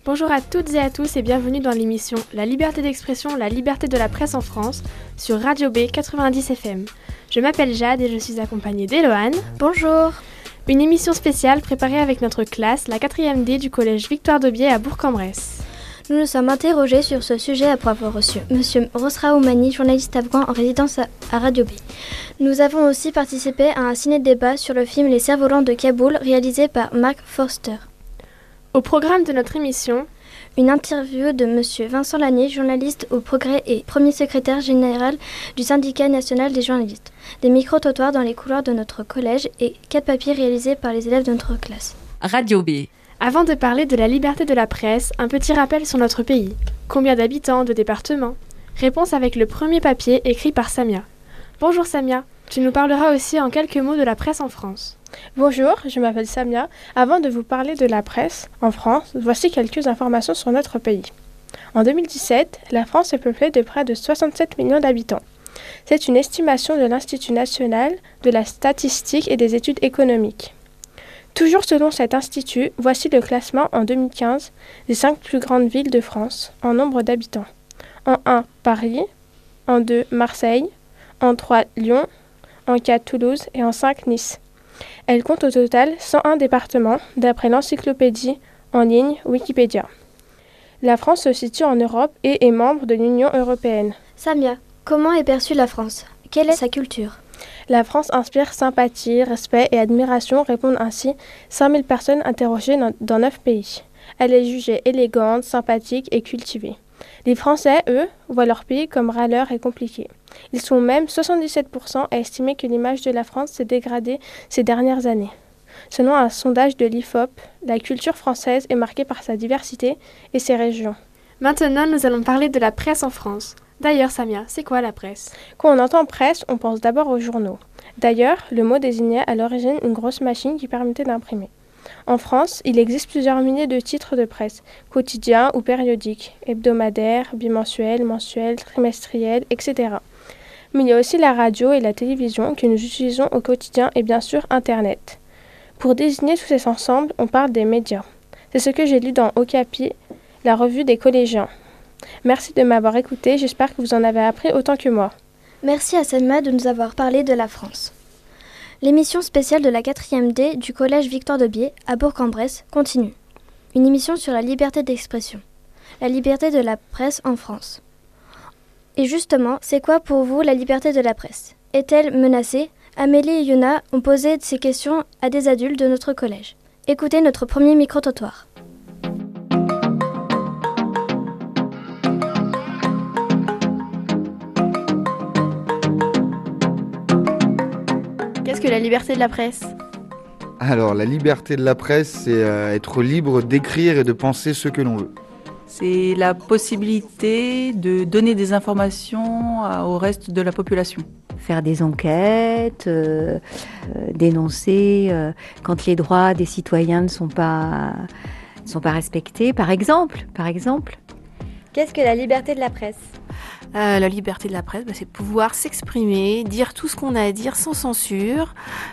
Bonjour à toutes et à tous et bienvenue dans l'émission La liberté d'expression, la liberté de la presse en France sur Radio B 90 FM. Je m'appelle Jade et je suis accompagnée d'Eloane. Bonjour. Une émission spéciale préparée avec notre classe, la 4e D du collège Victoire d'Aubier à Bourg-en-Bresse. Nous nous sommes interrogés sur ce sujet après avoir reçu M. Rosra Oumani, journaliste afghan en résidence à Radio B. Nous avons aussi participé à un ciné-débat sur le film Les Cerfs-volants de Kaboul réalisé par Mark Forster. Au programme de notre émission, une interview de M. Vincent Lanier, journaliste au Progrès et premier secrétaire général du syndicat national des journalistes. Des micro-trottoirs dans les couloirs de notre collège et 4 papiers réalisés par les élèves de notre classe. Radio B. Avant de parler de la liberté de la presse, un petit rappel sur notre pays. Combien d'habitants, de départements ? Réponse avec le premier papier écrit par Samia. Bonjour Samia, tu nous parleras aussi en quelques mots de la presse en France. Bonjour, je m'appelle Samia. Avant de vous parler de la presse en France, voici quelques informations sur notre pays. En 2017, la France est peuplée de près de 67 millions d'habitants. C'est une estimation de l'Institut national de la statistique et des études économiques. Toujours selon cet institut, voici le classement en 2015 des 5 plus grandes villes de France en nombre d'habitants. En 1, Paris. En 2, Marseille. En 3, Lyon. En 4, Toulouse. Et en 5, Nice. Elle compte au total 101 départements, d'après l'encyclopédie en ligne Wikipédia. La France se situe en Europe et est membre de l'Union européenne. Samia, comment est perçue la France ? Quelle est sa culture ? La France inspire sympathie, respect et admiration, répondent ainsi 5000 personnes interrogées dans 9 pays. Elle est jugée élégante, sympathique et cultivée. Les Français, eux, voient leur pays comme râleur et compliqué. Ils sont même 77% à estimer que l'image de la France s'est dégradée ces dernières années. Selon un sondage de l'IFOP, la culture française est marquée par sa diversité et ses régions. Maintenant, nous allons parler de la presse en France. D'ailleurs, Samia, c'est quoi la presse ? Quand on entend presse, on pense d'abord aux journaux. D'ailleurs, le mot désignait à l'origine une grosse machine qui permettait d'imprimer. En France, il existe plusieurs milliers de titres de presse, quotidiens ou périodiques, hebdomadaires, bimensuels, mensuels, trimestriels, etc. Mais il y a aussi la radio et la télévision que nous utilisons au quotidien et bien sûr Internet. Pour désigner tous ces ensembles, on parle des médias. C'est ce que j'ai lu dans Okapi, la revue des collégiens. Merci de m'avoir écouté, j'espère que vous en avez appris autant que moi. Merci à Selma de nous avoir parlé de la France. L'émission spéciale de la 4e D du collège Victoire d'Aubier à Bourg-en-Bresse continue. Une émission sur la liberté d'expression, la liberté de la presse en France. Et justement, c'est quoi pour vous la liberté de la presse ? Est-elle menacée ? Amélie et Yona ont posé ces questions à des adultes de notre collège. Écoutez notre premier micro-trottoir. Qu'est-ce que la liberté de la presse ? Alors, la liberté de la presse, c'est être libre d'écrire et de penser ce que l'on veut. C'est la possibilité de donner des informations au reste de la population. Faire des enquêtes, dénoncer quand les droits des citoyens ne sont pas respectés, par exemple. Qu'est-ce que la liberté de la presse ? La liberté de la presse, c'est pouvoir s'exprimer, dire tout ce qu'on a à dire sans censure,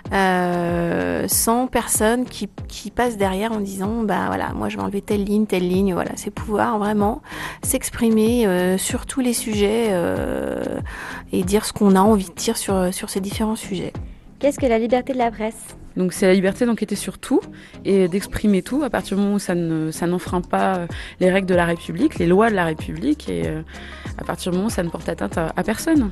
sans personne qui passe derrière en disant voilà, moi je vais enlever telle ligne, voilà, c'est pouvoir vraiment s'exprimer sur tous les sujets et dire ce qu'on a envie de dire sur ces différents sujets. Qu'est-ce que la liberté de la presse ? Donc c'est la liberté d'enquêter sur tout et d'exprimer tout à partir du moment où ça n'enfreint pas les règles de la République, les lois de la République et à partir du moment où ça ne porte atteinte à personne.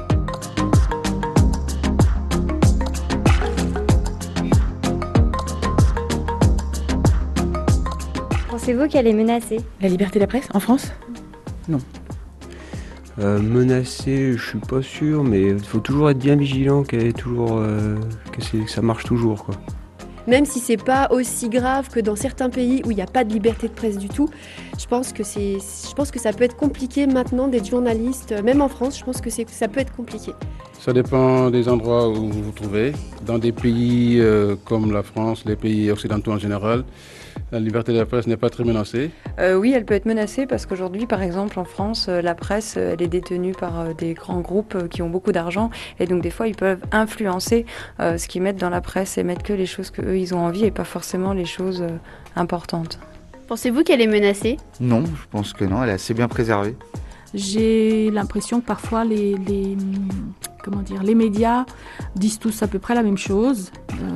Pensez-vous qu'elle est menacée ? La liberté de la presse en France ? Non. Menacée, je suis pas sûr, mais il faut toujours être bien vigilant que ça marche toujours, quoi. Même si c'est pas aussi grave que dans certains pays où il n'y a pas de liberté de presse du tout, je pense que ça peut être compliqué maintenant d'être journaliste, même en France, je pense que ça peut être compliqué. Ça dépend des endroits où vous vous trouvez. Dans des pays comme la France, les pays occidentaux en général, la liberté de la presse n'est pas très menacée. Oui, elle peut être menacée parce qu'aujourd'hui, par exemple, en France, la presse elle est détenue par des grands groupes qui ont beaucoup d'argent et donc des fois, ils peuvent influencer ce qu'ils mettent dans la presse et mettre que les choses qu'eux, ils ont envie et pas forcément les choses importantes. Pensez-vous qu'elle est menacée ? Non, je pense que non, elle est assez bien préservée. J'ai l'impression que parfois les médias disent tous à peu près la même chose.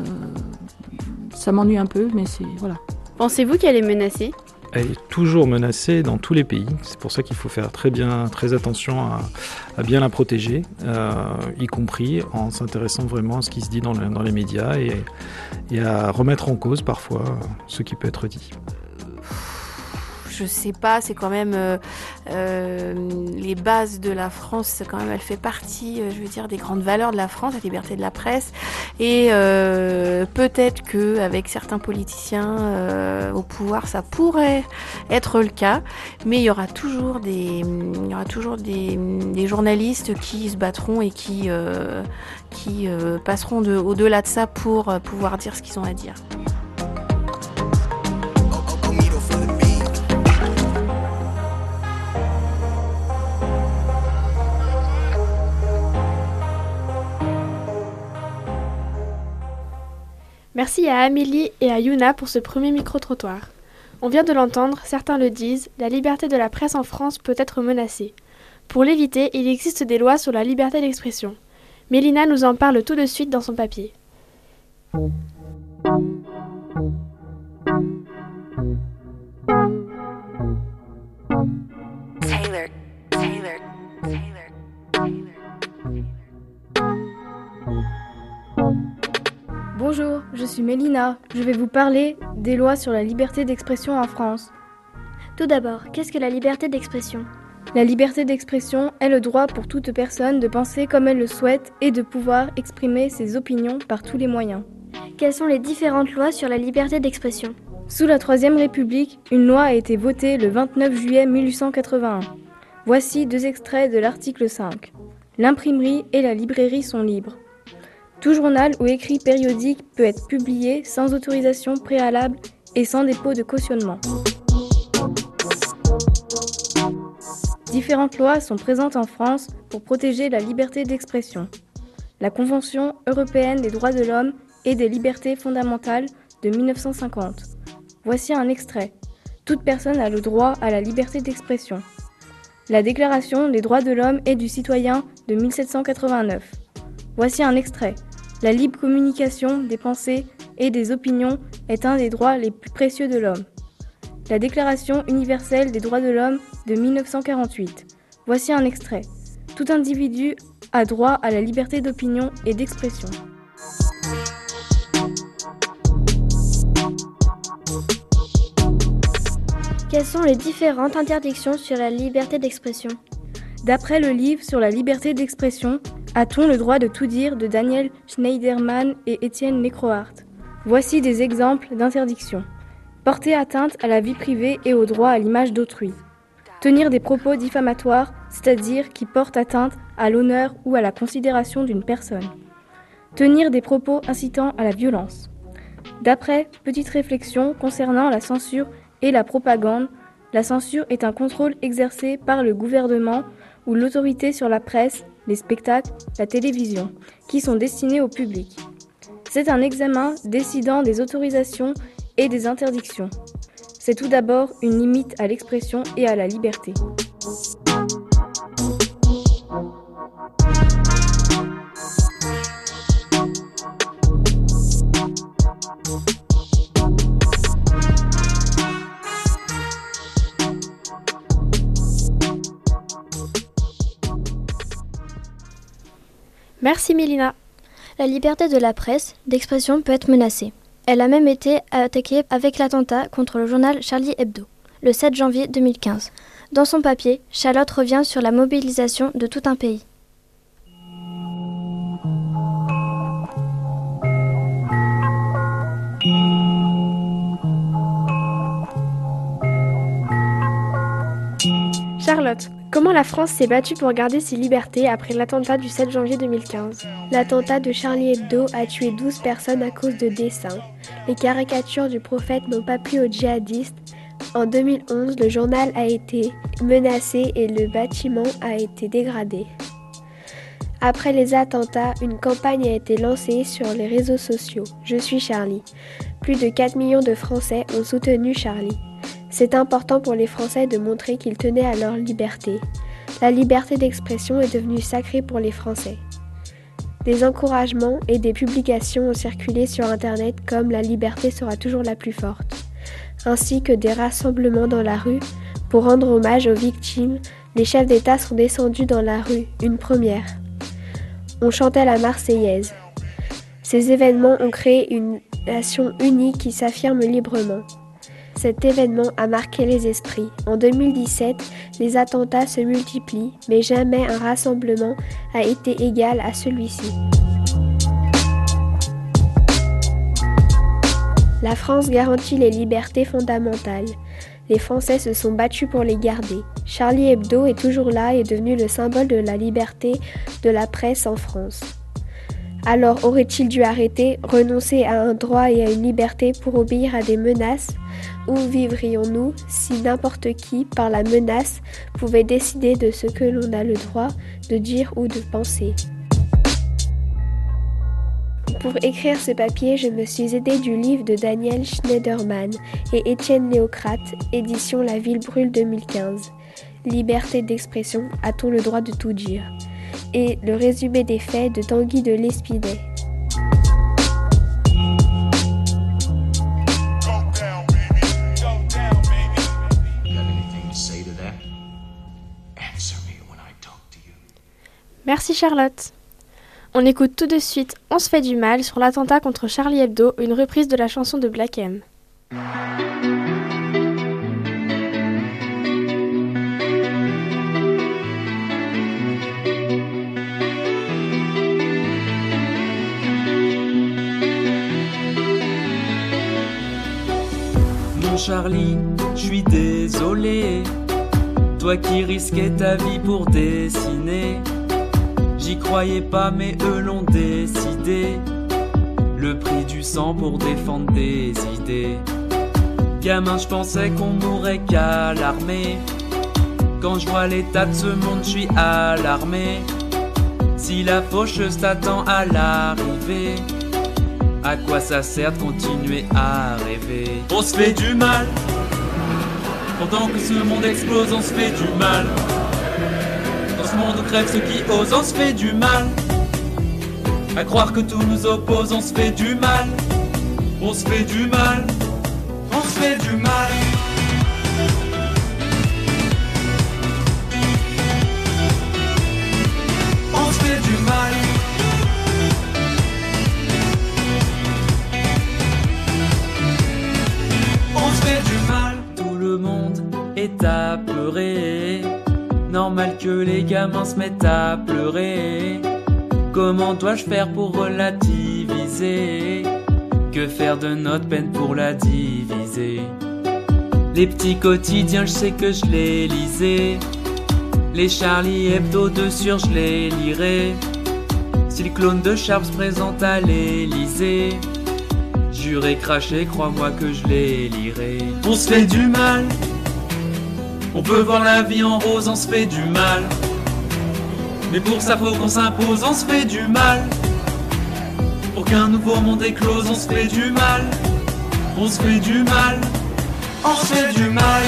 Ça m'ennuie un peu, mais voilà. Pensez-vous qu'elle est menacée ? Elle est toujours menacée dans tous les pays. C'est pour ça qu'il faut faire très attention à bien la protéger, y compris en s'intéressant vraiment à ce qui se dit dans les médias et à remettre en cause parfois ce qui peut être dit. Je sais pas, c'est quand même les bases de la France, quand même, elle fait partie, des grandes valeurs de la France, la liberté de la presse. Et peut-être qu'avec certains politiciens au pouvoir, ça pourrait être le cas, mais il y aura toujours des journalistes qui se battront et qui passeront au-delà de ça pour pouvoir dire ce qu'ils ont à dire. Merci à Amélie et à Yuna pour ce premier micro-trottoir. On vient de l'entendre, certains le disent, la liberté de la presse en France peut être menacée. Pour l'éviter, il existe des lois sur la liberté d'expression. Mélina nous en parle tout de suite dans son papier. Bonjour, je suis Mélina. Je vais vous parler des lois sur la liberté d'expression en France. Tout d'abord, qu'est-ce que la liberté d'expression ? La liberté d'expression est le droit pour toute personne de penser comme elle le souhaite et de pouvoir exprimer ses opinions par tous les moyens. Quelles sont les différentes lois sur la liberté d'expression ? Sous la Troisième République, une loi a été votée le 29 juillet 1881. Voici 2 extraits de l'article 5. L'imprimerie et la librairie sont libres. Tout journal ou écrit périodique peut être publié sans autorisation préalable et sans dépôt de cautionnement. Différentes lois sont présentes en France pour protéger la liberté d'expression. La Convention européenne des droits de l'homme et des libertés fondamentales de 1950. Voici un extrait. Toute personne a le droit à la liberté d'expression. La Déclaration des droits de l'homme et du citoyen de 1789. Voici un extrait. La libre communication des pensées et des opinions est un des droits les plus précieux de l'homme. La Déclaration universelle des droits de l'homme de 1948. Voici un extrait. Tout individu a droit à la liberté d'opinion et d'expression. Quelles sont les différentes interdictions sur la liberté d'expression ? D'après le livre sur la liberté d'expression, a-t-on le droit de tout dire de Daniel Schneiderman et Étienne Necroart. Voici des exemples d'interdictions. Porter atteinte à la vie privée et au droit à l'image d'autrui. Tenir des propos diffamatoires, c'est-à-dire qui portent atteinte à l'honneur ou à la considération d'une personne. Tenir des propos incitant à la violence. D'après Petite réflexion concernant la censure et la propagande, la censure est un contrôle exercé par le gouvernement ou l'autorité sur la presse, les spectacles, la télévision, qui sont destinés au public. C'est un examen décidant des autorisations et des interdictions. C'est tout d'abord une limite à l'expression et à la liberté. Merci Mélina. La liberté de la presse d'expression peut être menacée. Elle a même été attaquée avec l'attentat contre le journal Charlie Hebdo, le 7 janvier 2015. Dans son papier, Charlotte revient sur la mobilisation de tout un pays. Charlotte, comment la France s'est battue pour garder ses libertés après l'attentat du 7 janvier 2015 ? L'attentat de Charlie Hebdo a tué 12 personnes à cause de dessins. Les caricatures du prophète n'ont pas plu aux djihadistes. En 2011, le journal a été menacé et le bâtiment a été dégradé. Après les attentats, une campagne a été lancée sur les réseaux sociaux. Je suis Charlie. Plus de 4 millions de Français ont soutenu Charlie. C'est important pour les Français de montrer qu'ils tenaient à leur liberté. La liberté d'expression est devenue sacrée pour les Français. Des encouragements et des publications ont circulé sur Internet comme « La liberté sera toujours la plus forte », ainsi que des rassemblements dans la rue pour rendre hommage aux victimes. Les chefs d'État sont descendus dans la rue, une première. On chantait la Marseillaise. Ces événements ont créé une nation unie qui s'affirme librement. Cet événement a marqué les esprits. En 2017, les attentats se multiplient, mais jamais un rassemblement a été égal à celui-ci. La France garantit les libertés fondamentales. Les Français se sont battus pour les garder. Charlie Hebdo est toujours là et est devenu le symbole de la liberté de la presse en France. Alors aurait-il dû arrêter, renoncer à un droit et à une liberté pour obéir à des menaces ? Où vivrions-nous si n'importe qui, par la menace, pouvait décider de ce que l'on a le droit de dire ou de penser ? Pour écrire ce papier, je me suis aidée du livre de Daniel Schneiderman et Étienne Néocrate, édition La Ville Brûle 2015. Liberté d'expression, a-t-on le droit de tout dire ? Et le résumé des faits de Tanguy de Lespinay. Merci Charlotte. On écoute tout de suite On se fait du mal sur l'attentat contre Charlie Hebdo, une reprise de la chanson de Black M. Mon Charlie, je suis désolé, toi qui risquais ta vie pour dessiner. J'y croyais pas mais eux l'ont décidé, le prix du sang pour défendre des idées. Gamin je pensais qu'on mourrait qu'à l'armée, quand je vois l'état de ce monde je suis alarmé. Si la faucheuse t'attend à l'arrivée, à quoi ça sert de continuer à rêver? On se fait du mal, pendant que ce monde explose on se fait du mal. Dans ce monde où crèvent ceux qui osent, on se fait du mal. À croire que tout nous oppose, on se fait du mal. On se fait du mal. On se fait du mal. On se fait du mal. On se fait du mal. Tout le monde est apeuré. Normal que les gamins se mettent à pleurer. Comment dois-je faire pour relativiser? Que faire de notre peine pour la diviser? Les petits quotidiens, je sais que je les lisais. Les Charlie Hebdo de sûr, je les lirai. Si le clone de Sharp se présente à l'Élysée, juré craché, crois-moi que je les lirai. On se fait du mal. On peut voir la vie en rose, on se fait du mal. Mais pour ça faut qu'on s'impose, on se fait du mal. Pour qu'un nouveau monde éclose, on se fait du mal. On se fait du mal. On se fait du mal.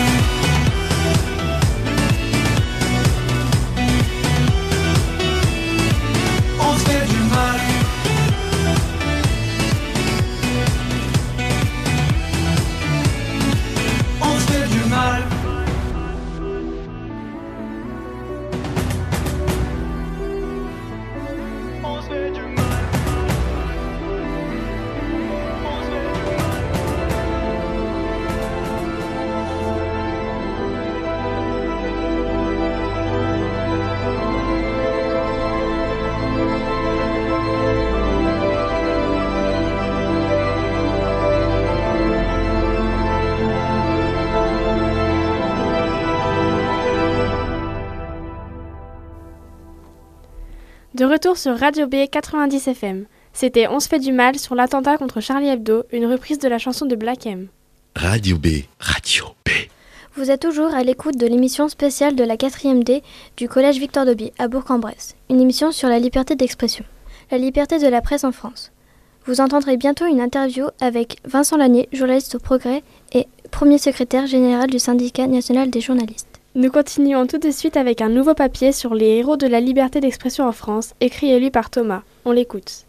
On se fait du mal. On se fait du mal. De retour sur Radio B 90 FM. C'était On se fait du mal sur l'attentat contre Charlie Hebdo, une reprise de la chanson de Black M. Radio B, Radio B. Vous êtes toujours à l'écoute de l'émission spéciale de la 4e D du Collège Victor de Bié à Bourg-en-Bresse, une émission sur la liberté d'expression, la liberté de la presse en France. Vous entendrez bientôt une interview avec Vincent Lanier, journaliste au Progrès, et premier secrétaire général du syndicat national des journalistes. Nous continuons tout de suite avec un nouveau papier sur les héros de la liberté d'expression en France, écrit et lu par Thomas. On l'écoute.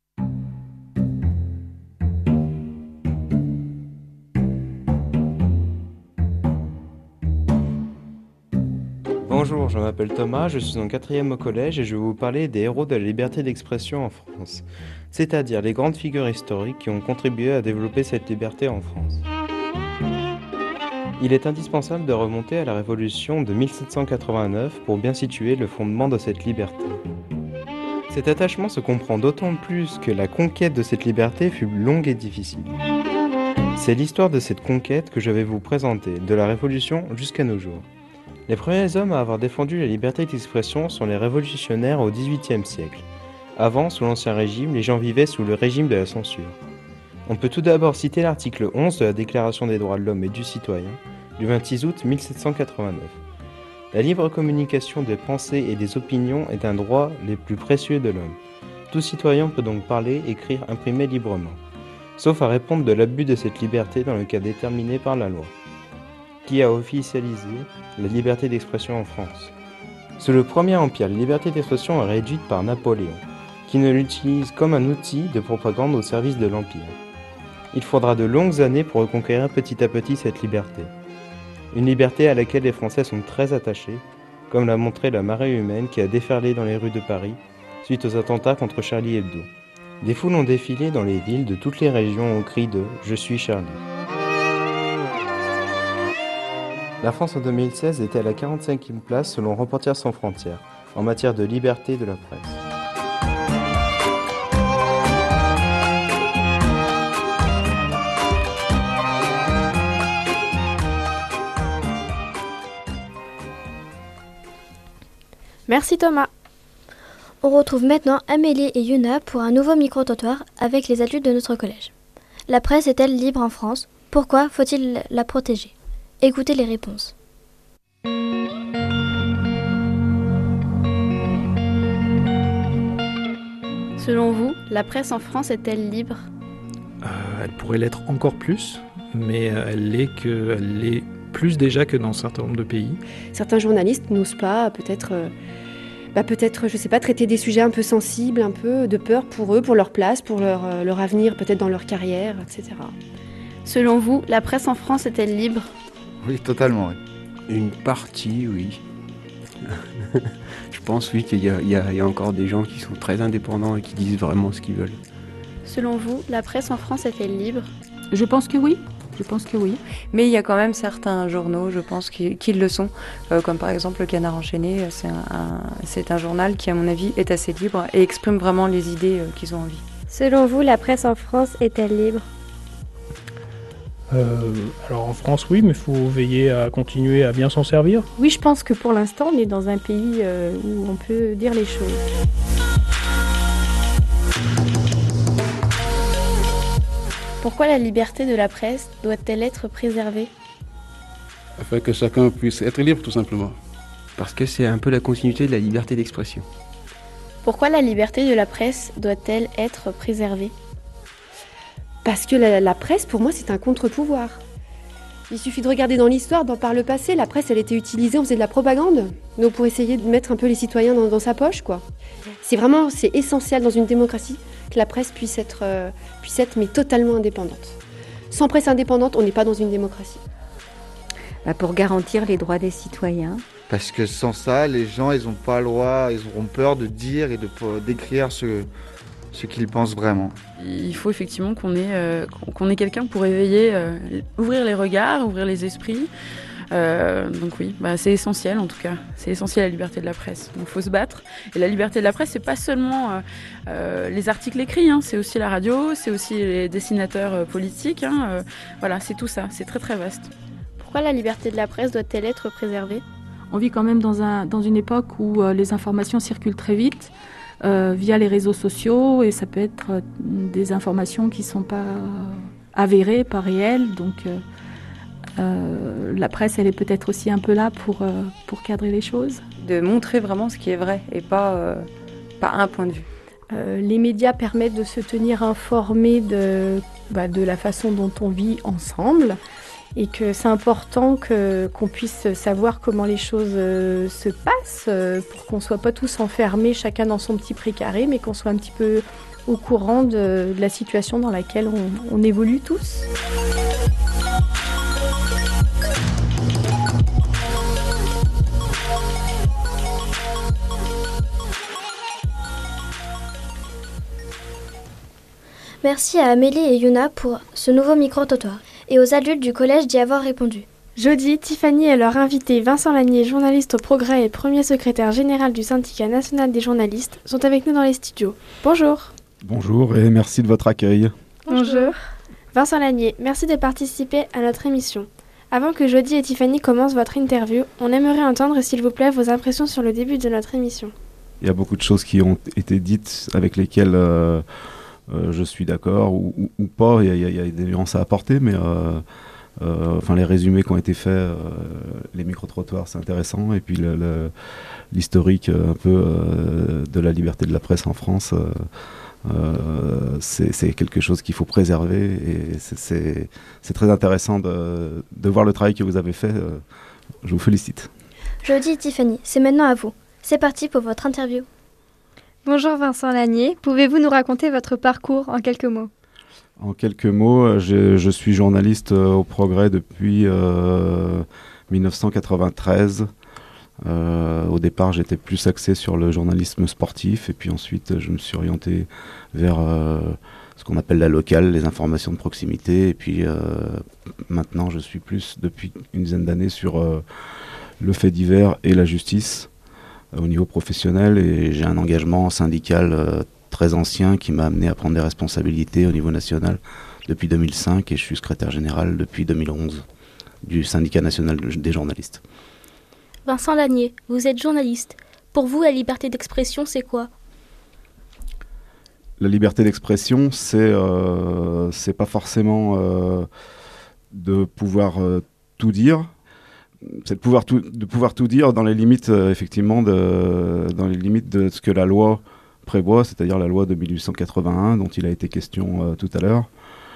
Bonjour, je m'appelle Thomas, je suis en 4e au collège et je vais vous parler des héros de la liberté d'expression en France, c'est-à-dire les grandes figures historiques qui ont contribué à développer cette liberté en France. Il est indispensable de remonter à la Révolution de 1789 pour bien situer le fondement de cette liberté. Cet attachement se comprend d'autant plus que la conquête de cette liberté fut longue et difficile. C'est l'histoire de cette conquête que je vais vous présenter, de la Révolution jusqu'à nos jours. Les premiers hommes à avoir défendu la liberté d'expression sont les révolutionnaires au XVIIIe siècle. Avant, sous l'Ancien Régime, les gens vivaient sous le régime de la censure. On peut tout d'abord citer l'article 11 de la Déclaration des droits de l'homme et du citoyen, du 26 août 1789. La libre communication des pensées et des opinions est un droit les plus précieux de l'homme. Tout citoyen peut donc parler, écrire, imprimer librement, sauf à répondre de l'abus de cette liberté dans le cas déterminé par la loi. Qui a officialisé la liberté d'expression en France? Sous le Premier Empire, la liberté d'expression est réduite par Napoléon, qui ne l'utilise comme un outil de propagande au service de l'Empire. Il faudra de longues années pour reconquérir petit à petit cette liberté. Une liberté à laquelle les Français sont très attachés, comme l'a montré la marée humaine qui a déferlé dans les rues de Paris suite aux attentats contre Charlie Hebdo. Des foules ont défilé dans les villes de toutes les régions au cri de « Je suis Charlie ». La France en 2016 était à la 45e place selon Reporters sans frontières, en matière de liberté de la presse. Merci Thomas. On retrouve maintenant Amélie et Yuna pour un nouveau micro-trottoir avec les adultes de notre collège. La presse est-elle libre en France? Pourquoi faut-il la protéger? Écoutez les réponses. Selon vous, la presse en France est-elle libre? Elle pourrait l'être encore plus, mais elle l'est plus déjà que dans un certain nombre de pays. Certains journalistes n'osent pas, peut-être, je sais pas, traiter des sujets un peu sensibles, un peu de peur pour eux, pour leur place, pour leur avenir, peut-être dans leur carrière, etc. Selon vous, la presse en France est-elle libre? Oui, totalement, oui. Une partie, oui. Je pense, oui, qu'il y a encore des gens qui sont très indépendants et qui disent vraiment ce qu'ils veulent. Selon vous, la presse en France est-elle libre? Je pense que oui. Mais il y a quand même certains journaux, je pense, qui le sont. Comme par exemple le Canard enchaîné, c'est un journal qui, à mon avis, est assez libre et exprime vraiment les idées qu'ils ont envie. Selon vous, la presse en France est-elle libre? Alors en France, oui, mais il faut veiller à continuer à bien s'en servir. Oui, je pense que pour l'instant, on est dans un pays où on peut dire les choses. Pourquoi la liberté de la presse doit-elle être préservée? Afin que chacun puisse être libre, tout simplement. Parce que c'est un peu la continuité de la liberté d'expression. Pourquoi la liberté de la presse doit-elle être préservée? Parce que la presse, pour moi, c'est un contre-pouvoir. Il suffit de regarder dans l'histoire, par le passé, la presse, elle était utilisée, on faisait de la propagande. Donc pour essayer de mettre un peu les citoyens dans sa poche, quoi. C'est essentiel dans une démocratie que la presse puisse être mais totalement indépendante. Sans presse indépendante, on n'est pas dans une démocratie. Pour garantir les droits des citoyens. Parce que sans ça, les gens, ils n'ont pas le droit, ils auront peur de dire et d'écrire ce qu'ils pensent vraiment. Il faut effectivement qu'on ait quelqu'un pour éveiller, ouvrir les regards, ouvrir les esprits. Donc oui, c'est essentiel en tout cas. C'est essentiel la liberté de la presse. Donc il faut se battre. Et la liberté de la presse, c'est pas seulement les articles écrits, c'est aussi la radio, c'est aussi les dessinateurs politiques. Voilà, c'est tout ça. C'est très très vaste. Pourquoi la liberté de la presse doit-elle être préservée? On vit quand même dans une époque où les informations circulent très vite. Via les réseaux sociaux, et ça peut être des informations qui ne sont pas avérées, pas réelles. Donc la presse, elle est peut-être aussi un peu là pour cadrer les choses. De montrer vraiment ce qui est vrai et pas un point de vue. Les médias permettent de se tenir informés de la façon dont on vit ensemble. et que c'est important qu'on puisse savoir comment les choses se passent pour qu'on ne soit pas tous enfermés chacun dans son petit précaré, mais qu'on soit un petit peu au courant de la situation dans laquelle on évolue tous. Merci à Amélie et Yuna pour ce nouveau micro-trottoir et aux adultes du collège d'y avoir répondu. Jeudi, Tiffany et leur invité Vincent Lanier, journaliste au Progrès et premier secrétaire général du syndicat national des journalistes, sont avec nous dans les studios. Bonjour. Bonjour et merci de votre accueil. Bonjour. Vincent Lanier, merci de participer à notre émission. Avant que Jeudi et Tiffany commencent votre interview, on aimerait entendre, s'il vous plaît, vos impressions sur le début de notre émission. Il y a beaucoup de choses qui ont été dites avec lesquelles je suis d'accord ou pas. Il y a des nuances à apporter, mais les résumés qui ont été faits, les micro-trottoirs, c'est intéressant. Et puis l'historique un peu de la liberté de la presse en France, c'est quelque chose qu'il faut préserver. Et c'est très intéressant de voir le travail que vous avez fait. Je vous félicite. Jeudi et Tiffany, c'est maintenant à vous. C'est parti pour votre interview. Bonjour Vincent Lanier, pouvez-vous nous raconter votre parcours en quelques mots ? En quelques mots, je suis journaliste au Progrès depuis 1993. Au départ, j'étais plus axé sur le journalisme sportif et puis ensuite, je me suis orienté vers ce qu'on appelle la locale, les informations de proximité. Et puis maintenant, je suis plus depuis une dizaine d'années sur le fait divers et la justice au niveau professionnel, et j'ai un engagement syndical très ancien qui m'a amené à prendre des responsabilités au niveau national depuis 2005, et je suis secrétaire général depuis 2011 du syndicat national des journalistes. Vincent Lanier, vous êtes journaliste. Pour vous, la liberté d'expression, c'est quoi ? La liberté d'expression, c'est pas forcément de pouvoir tout dire. C'est de pouvoir tout dire dans les limites, effectivement, dans les limites de ce que la loi prévoit, c'est-à-dire la loi de 1881 dont il a été question tout à l'heure.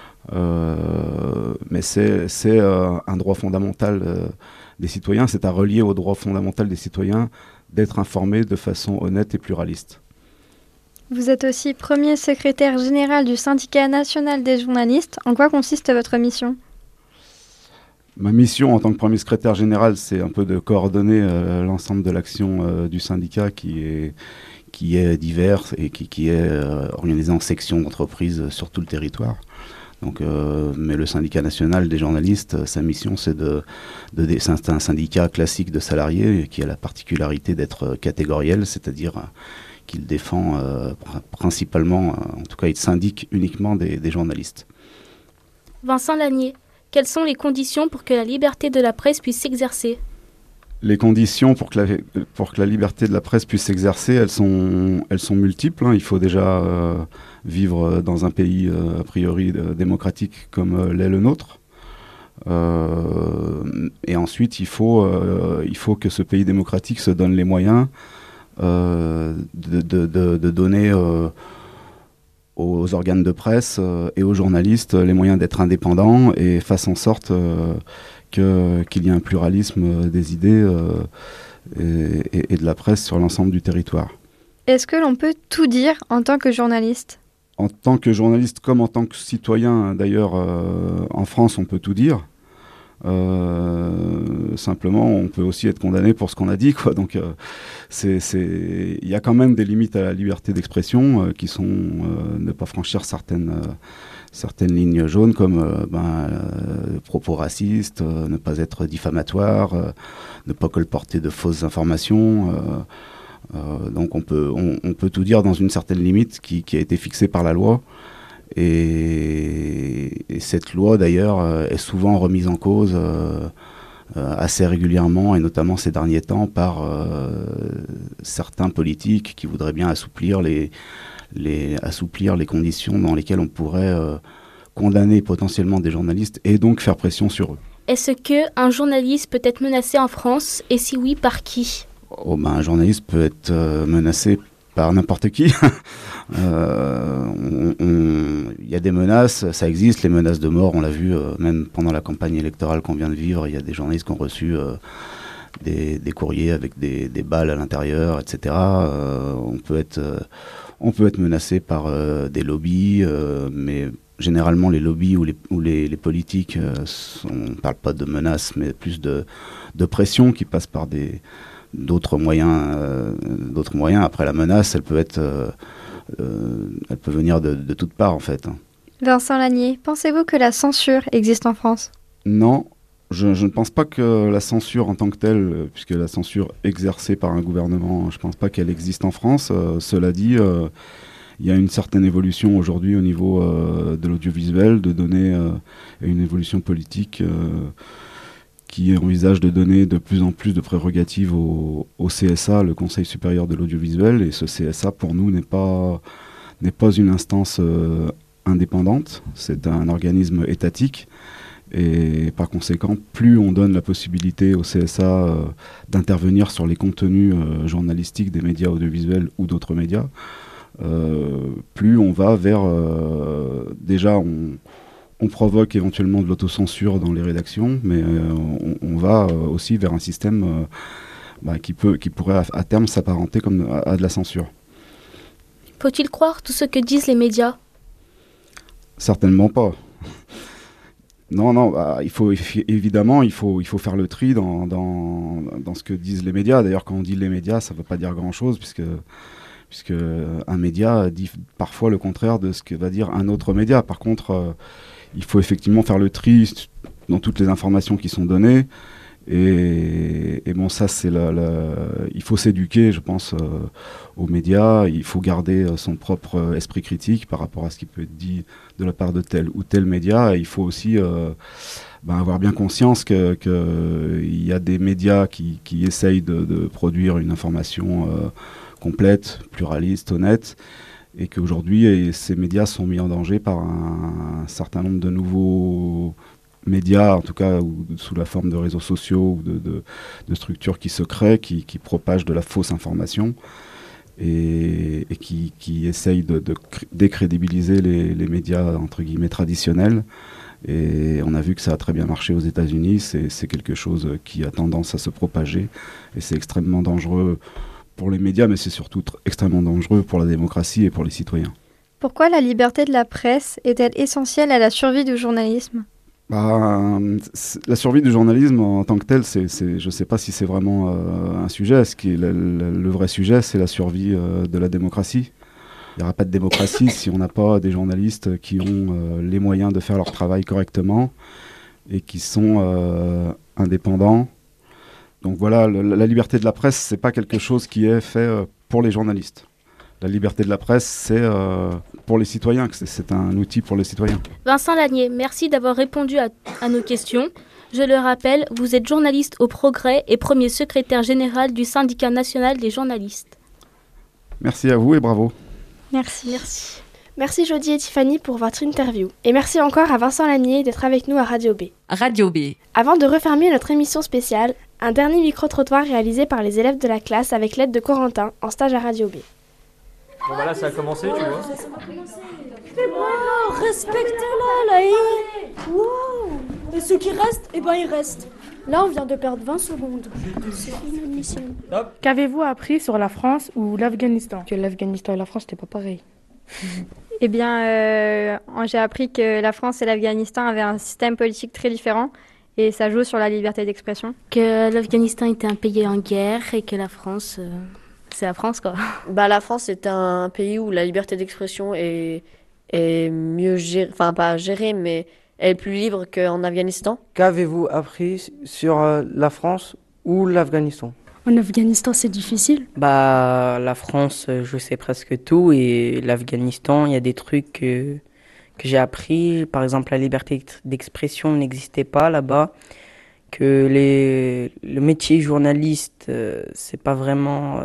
Mais c'est un droit fondamental des citoyens, c'est à relier au droit fondamental des citoyens d'être informés de façon honnête et pluraliste. Vous êtes aussi premier secrétaire général du syndicat national des journalistes. En quoi consiste votre mission ? Ma mission en tant que premier secrétaire général, c'est un peu de coordonner l'ensemble de l'action du syndicat qui est diverse et qui est organisé en sections d'entreprises sur tout le territoire. Donc, mais le syndicat national des journalistes, sa mission, c'est c'est un syndicat classique de salariés qui a la particularité d'être catégoriel, c'est-à-dire qu'il défend principalement, en tout cas il syndique uniquement des journalistes. Vincent Lanier, quelles sont les conditions pour que la liberté de la presse puisse s'exercer ? Les conditions pour que la liberté de la presse puisse s'exercer, elles sont multiples. Il faut déjà vivre dans un pays a priori démocratique comme l'est le nôtre. Et ensuite, il faut que ce pays démocratique se donne les moyens de donner aux organes de presse et aux journalistes les moyens d'être indépendants et fasse en sorte qu'il y ait un pluralisme des idées et de la presse sur l'ensemble du territoire. Est-ce que l'on peut tout dire en tant que journaliste ? En tant que journaliste comme en tant que citoyen, d'ailleurs, en France, on peut tout dire. Simplement, on peut aussi être condamné pour ce qu'on a dit, quoi. Donc, il y a quand même des limites à la liberté d'expression qui sont ne pas franchir certaines lignes jaunes comme propos racistes, ne pas être diffamatoire, ne pas colporter de fausses informations. Donc on peut tout dire dans une certaine limite qui a été fixée par la loi. Et cette loi, d'ailleurs, est souvent remise en cause assez régulièrement, et notamment ces derniers temps, par certains politiques qui voudraient bien assouplir les conditions dans lesquelles on pourrait condamner potentiellement des journalistes et donc faire pression sur eux. Est-ce qu'un journaliste peut être menacé en France, et si oui, par qui ? Un journaliste peut être menacé par n'importe qui. Il y a des menaces, ça existe, les menaces de mort, on l'a vu même pendant la campagne électorale qu'on vient de vivre, il y a des journalistes qui ont reçu des courriers avec des balles à l'intérieur, etc. On peut être menacé par des lobbies, mais généralement les lobbies ou les politiques, on ne parle pas de menaces, mais plus de pression qui passe par d'autres moyens. Après la menace, elle peut venir de toutes parts en fait. Vincent Lagnier, pensez-vous que la censure existe en France ? Non, je ne pense pas que la censure en tant que telle, puisque la censure exercée par un gouvernement, je ne pense pas qu'elle existe en France. Cela dit, il y a une certaine évolution aujourd'hui au niveau de l'audiovisuel, de donner une évolution politique qui envisage de donner de plus en plus de prérogatives au CSA, le Conseil supérieur de l'audiovisuel, et ce CSA pour nous n'est pas une instance indépendante, c'est un organisme étatique, et par conséquent, plus on donne la possibilité au CSA d'intervenir sur les contenus journalistiques des médias audiovisuels ou d'autres médias, plus on va vers... déjà, on provoque éventuellement de l'autocensure dans les rédactions, mais on va aussi vers un système qui pourrait à terme s'apparenter comme à de la censure. Faut-il croire tout ce que disent les médias ? Certainement pas. Non, il faut faire le tri dans ce que disent les médias. D'ailleurs, quand on dit les médias, ça ne veut pas dire grand-chose, puisque un média dit parfois le contraire de ce que va dire un autre média. Par contre, il faut effectivement faire le tri dans toutes les informations qui sont données. Et bon, ça, il faut s'éduquer, je pense, aux médias. Il faut garder son propre esprit critique par rapport à ce qui peut être dit de la part de tel ou tel média. Et il faut aussi avoir bien conscience qu'il y a des médias qui essayent de produire une information complète, pluraliste, honnête, et qu'aujourd'hui, ces médias sont mis en danger par un certain nombre de nouveaux médias, en tout cas ou sous la forme de réseaux sociaux ou de structures qui se créent, qui propagent de la fausse information et qui essayent de décrédibiliser les médias entre guillemets traditionnels. Et on a vu que ça a très bien marché aux États-Unis. C'est quelque chose qui a tendance à se propager et c'est extrêmement dangereux pour les médias, mais c'est surtout extrêmement dangereux pour la démocratie et pour les citoyens. Pourquoi la liberté de la presse est-elle essentielle à la survie du journalisme ? La survie du journalisme en tant que tel, je ne sais pas si c'est vraiment un sujet. Le vrai sujet, c'est la survie de la démocratie. Il n'y aura pas de démocratie si on n'a pas des journalistes qui ont les moyens de faire leur travail correctement et qui sont indépendants. Donc voilà, la liberté de la presse, c'est pas quelque chose qui est fait pour les journalistes. La liberté de la presse, c'est pour les citoyens, c'est un outil pour les citoyens. Vincent Lagnier, merci d'avoir répondu à nos questions. Je le rappelle, vous êtes journaliste au Progrès et premier secrétaire général du Syndicat national des journalistes. Merci à vous et bravo. Merci. Merci Jodie et Tiffany pour votre interview. Et merci encore à Vincent Lagnier d'être avec nous à Radio B. Radio B. Avant de refermer notre émission spéciale, un dernier micro-trottoir réalisé par les élèves de la classe avec l'aide de Corentin en stage à Radio B. Bon bah là ça a commencé, tu vois. C'est bon, respectez-la, là. Wow. Et ceux qui restent, ils restent. Là, on vient de perdre 20 secondes. C'est inadmissible. Qu'avez-vous appris sur la France ou l'Afghanistan ? Que l'Afghanistan et la France, c'était pas pareil. Eh bien, j'ai appris que la France et l'Afghanistan avaient un système politique très différent et ça joue sur la liberté d'expression. Que l'Afghanistan était un pays en guerre et que la France, c'est la France quoi. La France c'est un pays où la liberté d'expression est mieux gérée, enfin pas gérée, mais elle est plus libre qu'en Afghanistan. Qu'avez-vous appris sur la France ou l'Afghanistan ? En Afghanistan, c'est difficile. La France, je sais presque tout, et l'Afghanistan, il y a des trucs que j'ai appris. Par exemple, la liberté d'expression n'existait pas là-bas, que le métier journaliste, c'est pas vraiment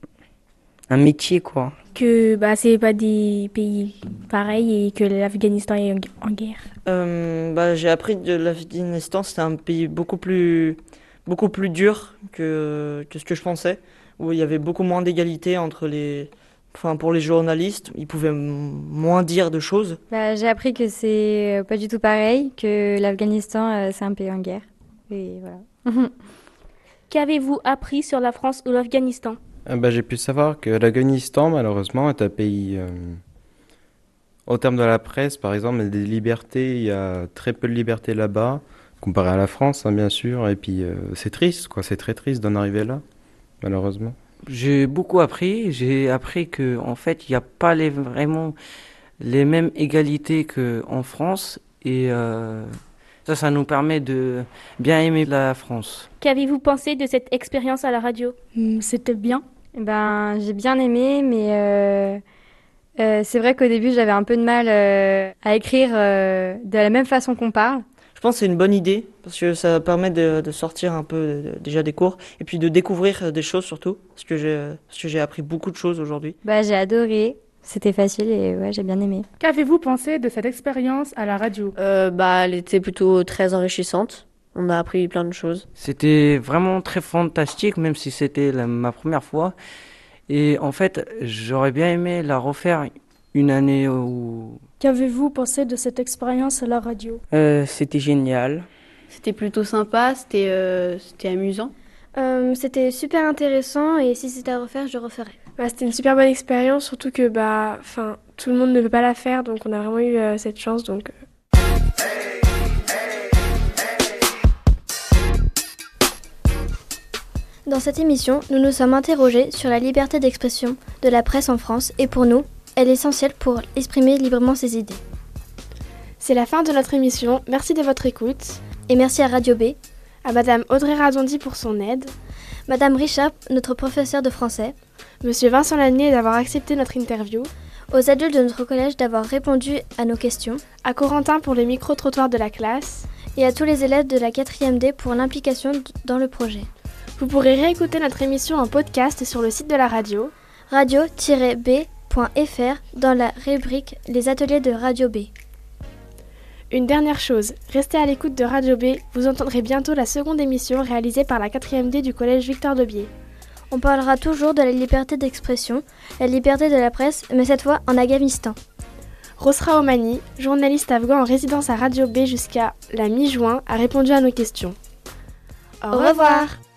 un métier, quoi. Que c'est pas des pays pareils et que l'Afghanistan est en guerre. J'ai appris que l'Afghanistan, c'était un pays beaucoup plus dur que ce que je pensais, où il y avait beaucoup moins d'égalité entre les Enfin, pour les journalistes, ils pouvaient moins dire de choses. J'ai appris que c'est pas du tout pareil, que l'Afghanistan, c'est un pays en guerre. Et voilà. Qu'avez-vous appris sur la France ou l'Afghanistan? J'ai pu savoir que l'Afghanistan, malheureusement, est un pays... Au terme de la presse, par exemple, il y a des libertés, il y a très peu de liberté là-bas, comparé à la France, bien sûr. Et puis, c'est triste, quoi. C'est très triste d'en arriver là, malheureusement. J'ai beaucoup appris. J'ai appris que en fait, il n'y a pas vraiment les mêmes égalités qu'en France. Et ça nous permet de bien aimer la France. Qu'avez-vous pensé de cette expérience à la radio? C'était bien. J'ai bien aimé, mais c'est vrai qu'au début, j'avais un peu de mal à écrire de la même façon qu'on parle. Je pense que c'est une bonne idée parce que ça permet de sortir un peu déjà des cours et puis de découvrir des choses surtout parce que j'ai appris beaucoup de choses aujourd'hui. J'ai adoré, c'était facile et ouais, j'ai bien aimé. Qu'avez-vous pensé de cette expérience à la radio? Elle était plutôt très enrichissante. On a appris plein de choses. C'était vraiment très fantastique, même si c'était ma première fois. Et en fait, j'aurais bien aimé la refaire une année où... Qu'avez-vous pensé de cette expérience à la radio? C'était génial. C'était plutôt sympa, c'était amusant. C'était super intéressant et si c'était à refaire, je referais. C'était une super bonne expérience, surtout que tout le monde ne peut pas la faire, donc on a vraiment eu cette chance. Donc, Dans cette émission, nous nous sommes interrogés sur la liberté d'expression de la presse en France et pour nous, elle est essentielle pour exprimer librement ses idées. C'est la fin de notre émission, merci de votre écoute. Et merci à Radio B, à Madame Audrey Radondi pour son aide, Madame Richard, notre professeur de français, Monsieur Vincent Lanier d'avoir accepté notre interview, aux adultes de notre collège d'avoir répondu à nos questions, à Corentin pour les micro-trottoirs de la classe, et à tous les élèves de la 4e D pour l'implication dans le projet. Vous pourrez réécouter notre émission en podcast sur le site de la radio, radio-b.fr, dans la rubrique Les ateliers de Radio B. Une dernière chose, restez à l'écoute de Radio B, vous entendrez bientôt la seconde émission réalisée par la 4e D du collège Victor Daubié. On parlera toujours de la liberté d'expression, la liberté de la presse, mais cette fois en Afghanistan. Rosra Omani, journaliste afghan en résidence à Radio B jusqu'à la mi-juin, a répondu à nos questions. Au revoir.